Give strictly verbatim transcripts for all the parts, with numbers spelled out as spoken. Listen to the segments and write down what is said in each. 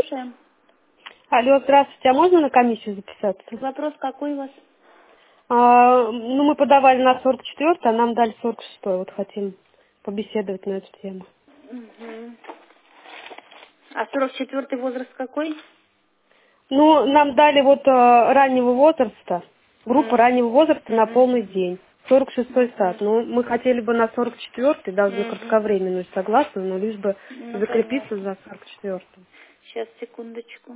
слушаем. Алло, здравствуйте, а можно на комиссию записаться? Вопрос какой у вас? А, ну, мы подавали на сорок четвёртый, а нам дали сорок шестой. Вот хотим побеседовать на эту тему. Мгм. А сорок четвёртый возраст какой? Ну, нам дали вот а, раннего возраста, группа М, раннего возраста на мгм, полный день. сорок шестой сад. мгм, Ну, мы хотели бы на сорок четвёртый, даже мгм. кратковременную, согласны, но лишь бы Ну, закрепиться понятно. за сорок четвёртым. Сейчас, секундочку.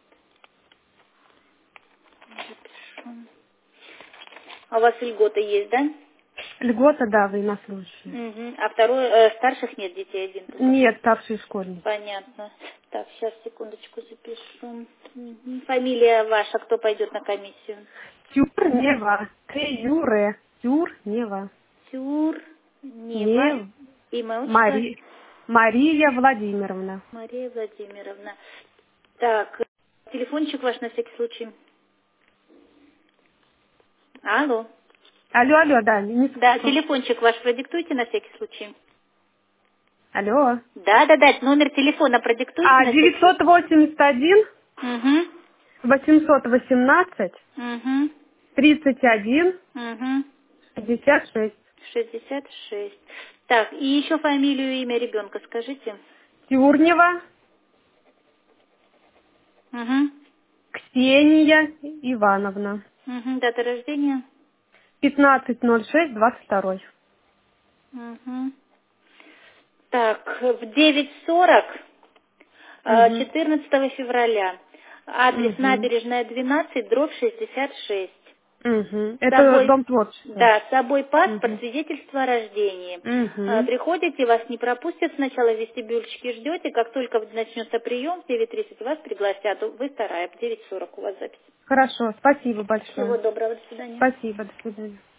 Запишу. А у вас льгота есть, да? Льгота, да, военнослужащие. Мгм. А второй, э, старших нет детей, один только? Нет, старшие школьники. Понятно. Так, сейчас, секундочку, запишу. Мгм. Фамилия ваша, кто пойдет на комиссию? Тюрнева. Тюре. Тюрнева. Тюр, Нева, Не имя, отчество? Мари... Мария Владимировна. Мария Владимировна. Так, телефончик ваш на всякий случай. Алло. Алло, алло, да, не Да, слышу. телефончик ваш продиктуйте на всякий случай. Алло. Да, да, да, номер телефона продиктуйте А, на всякий случай. девятьсот восемьдесят один, Угу, восемьсот восемнадцать, угу, тридцать один, угу. шестьдесят шесть. шестьдесят шесть. Так, и еще фамилию и имя ребенка скажите. Тюрнева Угу, Ксения Ивановна. угу, дата рождения. пятнадцать ноль шесть двадцать два. Угу. Так, в девять сорок, э, Угу. четырнадцатого февраля. Адрес Угу. набережная двенадцать, дробь шестьдесят шесть. Угу. С Это собой, дом творчества. да, с собой паспорт, Угу. свидетельство о рождении. Э, Угу. Приходите, вас не пропустят, сначала в вестибюльчике ждете, как только начнется прием, в девять тридцать вас пригласят, вы вторая, в девять сорок у вас запись. Хорошо, спасибо Всего большое. доброго, до свидания. Спасибо, до свидания.